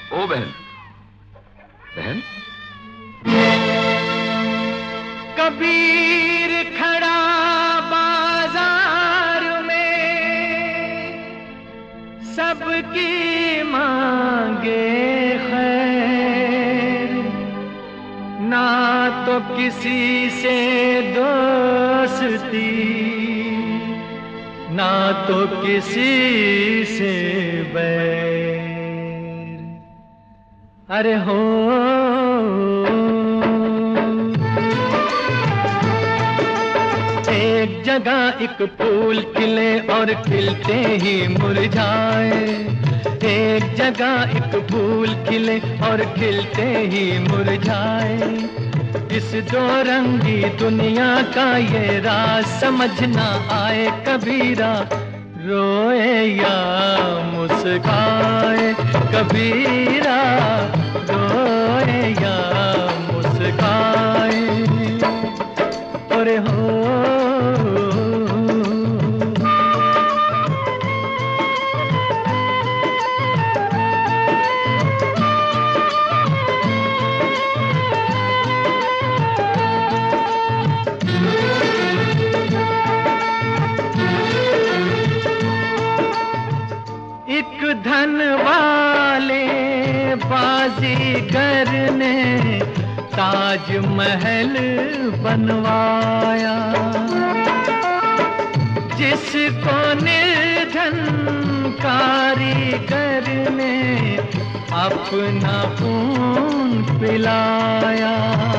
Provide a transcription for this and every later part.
ओ बहन, बहन। कबीर खड़ा बाजार में, सबकी मांगे खैर, ना तो किसी से दोस्ती, ना तो किसी से बैर। अरे हो एक जगह एक फूल खिले और खिलते ही मुरझाए, एक जगह एक फूल खिले और खिलते ही मुरझाए। इस दो रंगी दुनिया का ये राज समझ ना आए कबीरा, रोए या मुस्काए कबीरा, रोए या मुस्काए। अरे हो एक धन वाले बाजीगर ने ताजमहल बनवाया, जिसको निर्धन कारीगर ने अपना खून पिलाया।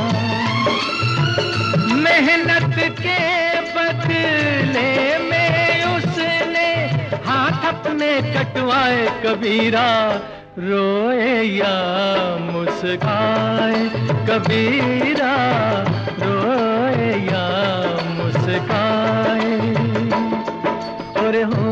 मेहनत के बदले में उसने हाथ अपने कटवाए कबीरा, रोए या मुस्काए कबीरा, रोए या मुस्काए। और हो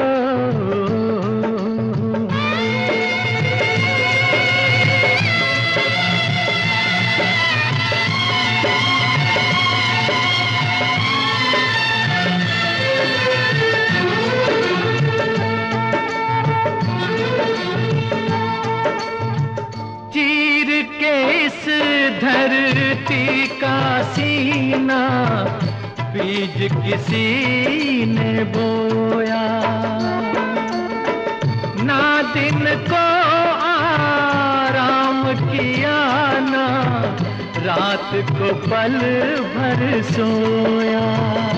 इस धरती का सीना बीज किसी ने बोया, ना दिन को आराम किया, ना रात को पल भर सोया।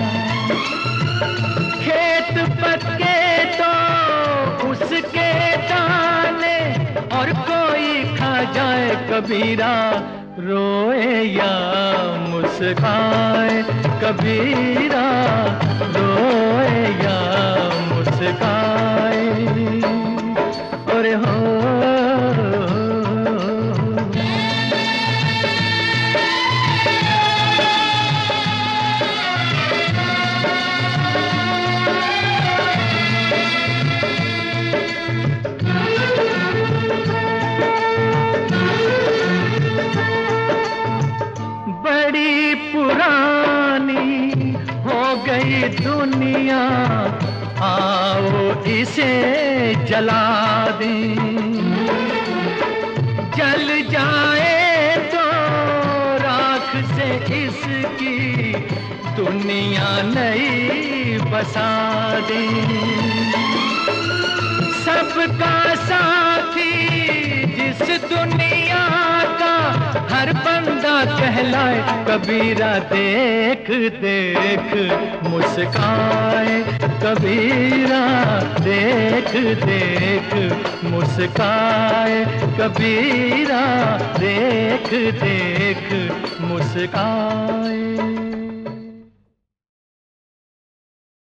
खेत पक्के तो उसके दाने और कोई खा जाए कबीरा, रोए या मुस्काए कबीरा, रोए या मुस्काए। और हो बड़ी पुरानी हो गई दुनिया, आओ इसे जला दें। जल जाए तो राख से इसकी दुनिया नई बसा दें। सबका साथी जिस दुनिया का हर बंदा कहलाए कबीरा, देख देख मुस्काए कबीरा, देख देख मुस्काए कबीरा, देख देख मुस्काए।